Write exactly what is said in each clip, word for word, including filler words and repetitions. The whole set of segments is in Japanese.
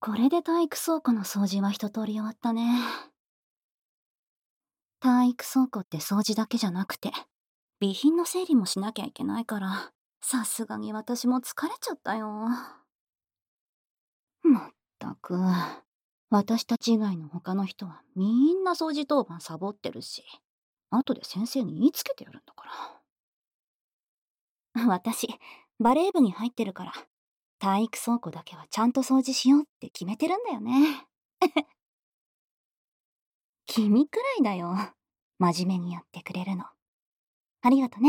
これで体育倉庫の掃除は一通り終わったね。体育倉庫って掃除だけじゃなくて、備品の整理もしなきゃいけないから、さすがに私も疲れちゃったよ。まったく、私たち以外の他の人はみんな掃除当番サボってるし、後で先生に言いつけてやるんだから。私、バレー部に入ってるから、体育倉庫だけはちゃんと掃除しようって決めてるんだよね。君くらいだよ。真面目にやってくれるの。ありがとね。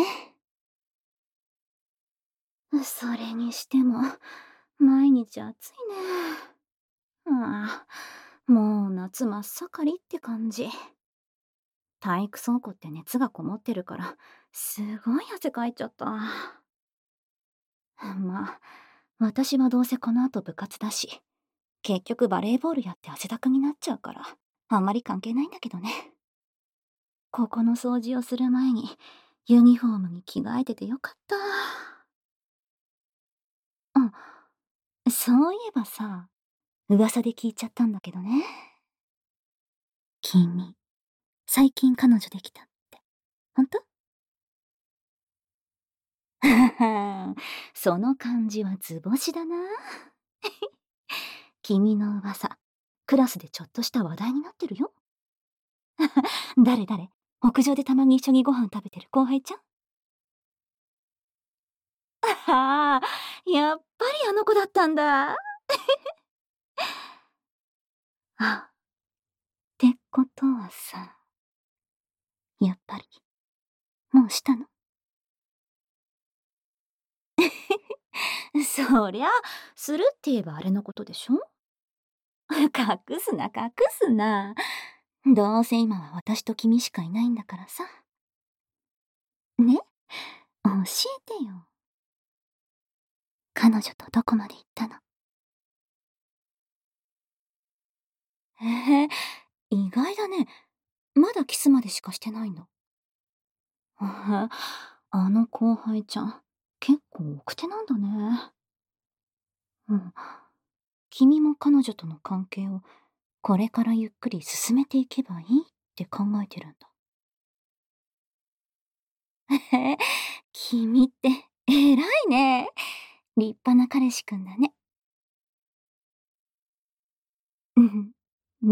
それにしても、毎日暑いね。ああ、もう夏真っ盛りって感じ。体育倉庫って熱がこもってるから、すごい汗かいちゃった。まあ、私はどうせこの後部活だし、結局バレーボールやって汗だくになっちゃうから、あんまり関係ないんだけどね。ここの掃除をする前に、ユニフォームに着替えててよかった。あ、そういえばさ、噂で聞いちゃったんだけどね。君、最近彼女できたって、ほんと？その感じは図星だな。君の噂、クラスでちょっとした話題になってるよ。誰誰？屋上でたまに一緒にご飯食べてる後輩ちゃん？ああ、やっぱりあの子だったんだ。あ、ってことはさ、やっぱり、もうしたの？そりゃ、するって言えばあれのことでしょ？隠すな、隠すな。どうせ今は私と君しかいないんだからさ。ね？教えてよ。彼女とどこまで行ったの？へえ、意外だね。まだキスまでしかしてないんだ。へえ、あの後輩ちゃん、結構奥手なんだね。うん。君も彼女との関係をこれからゆっくり進めていけばいいって考えてるんだ。へえ、君って偉いね。立派な彼氏くんだね。うん。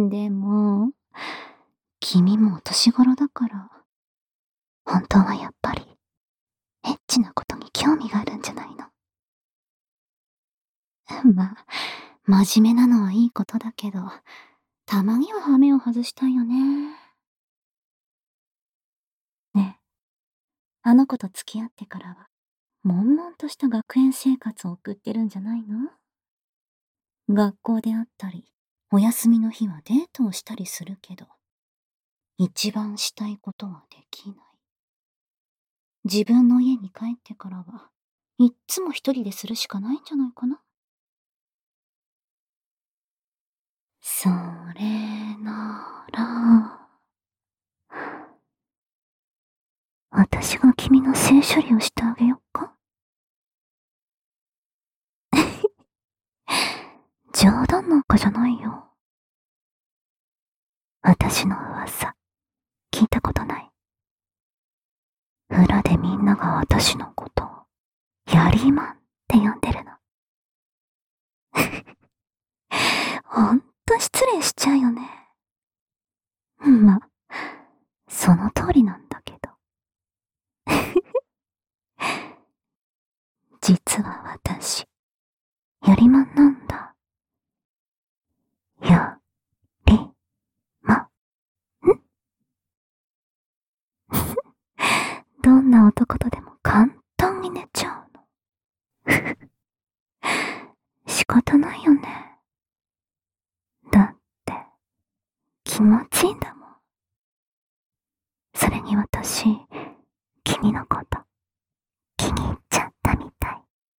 でも、君もお年頃だから、本当はやっぱり、エッチなことに興味があるんじゃないの？まあ、真面目なのはいいことだけど、たまには羽目を外したいよね。ねえ、あの子と付き合ってからは、悶々とした学園生活を送ってるんじゃないの？学校であったり、お休みの日はデートをしたりするけど、一番したいことはできない。自分の家に帰ってからは、いっつも一人でするしかないんじゃないかな。それなら、私が君の性処理をしてあげよっか？冗談なんかじゃないよ。私の噂、聞いたことない？裏でみんなが私のことを、やりまんって呼んでるの。ほんと失礼しちゃうよね。ま、その通りなんだけど。実は私、やりまんなんだ。や、り、ま、んどんな男とでも簡単に寝ちゃうの。仕方ないよね。だって、気持ちいいんだもん。それに私、君のこと、気に入っちゃったみたい。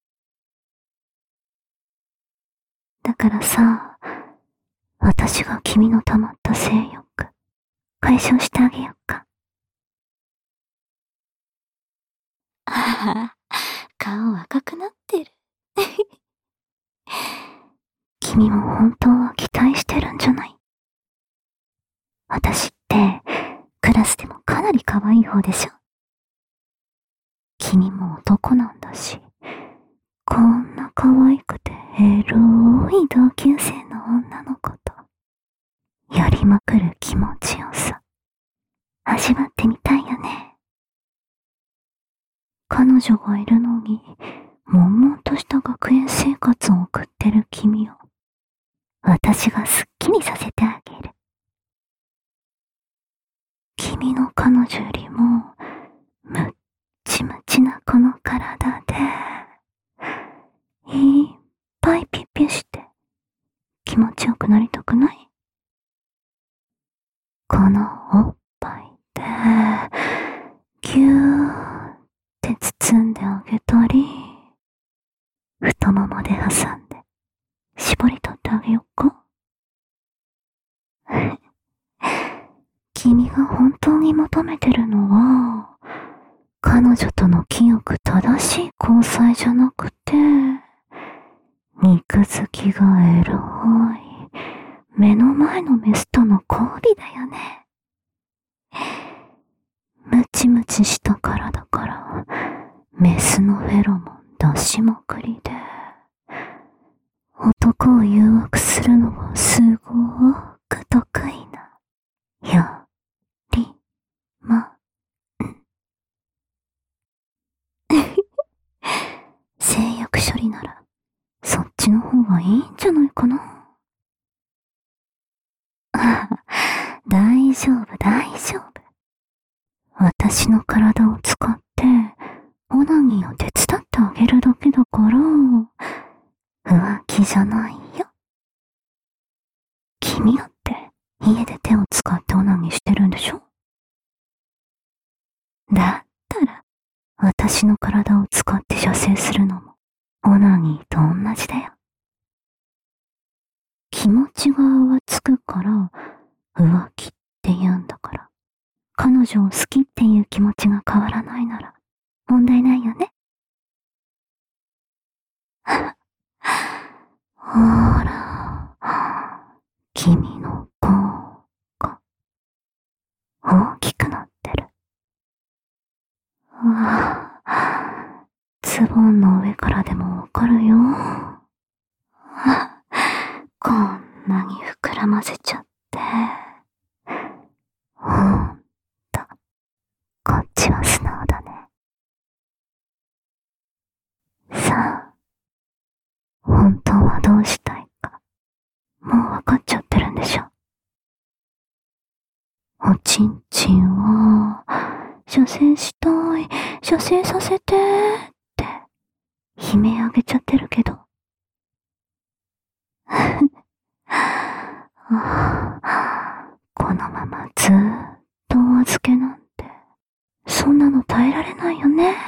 だからさ、私が君の溜まった性欲、解消してあげようか？ああ、顔赤くなってる。気君も本当は期待してるんじゃない？私って、クラスでもかなり可愛い方でしょ？君も男なんだし、こんな可愛くてエロい同級生の女の子と、やりまくる気持ちよさ、味わってみたいよね。彼女がいるのに、悶々とした学園生活を送ってる君を、私がすっきりさせてあげる。君の彼女よりも、むっちむちなこの体で、いっぱいピッピして、気持ちよくなりたくない？このおっぱいで、ぎゅーって包んであげたり、太ももで挟んで、絞り取ってあげよっか？君が本当に求めてるのは、彼女との清く正しい交際じゃなくて、肉付きがエロい、目の前のメスとの交尾だよね。ムチムチしたからだから、メスのフェロモン出しまくりで、男を誘惑するのがすごーく得意な、やりまん。性欲処理なら、そっちの方がいいんじゃないかな。大丈夫、大丈夫。私の体を使って、オナニーを手伝ってあげるだけだから、浮気じゃないよ。君だって家で手を使ってオナニーしてるんでしょ？だったら、私の体を使って射精するのも、オナニーと同じだよ。気持ちが浮つくから、浮気って言うんだから、彼女を好きっていう気持ちが変わらないなら、問題ないよね。ほら、君の子が大きくなってる。わあ、ズボンの上からでもわかるよ。こんなに膨らませちゃって。ほんと、こっちは素直だね。さあ、本当はどうしたいか、もうわかっちゃってるんでしょ。おちんちんを、射精したい、射精させてって、悲鳴あげちゃってるけど。このままずーっとお預けなんて、そんなの耐えられないよね。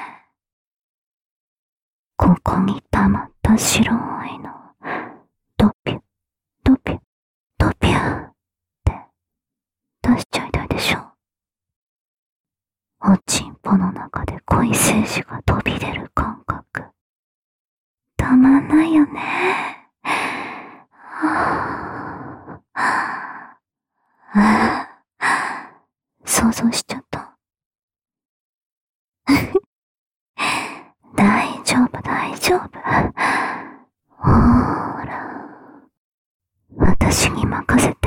ここに溜まった白いの、ドピュ、ドピュ、ドピュって出しちゃいたいでしょ。おちんぽの中で恋精子が飛び出る感覚、たまんないよね。はぁ、はぁ、はぁ、想像しちゃった。大丈夫、大丈夫。ほーら、私に任せて。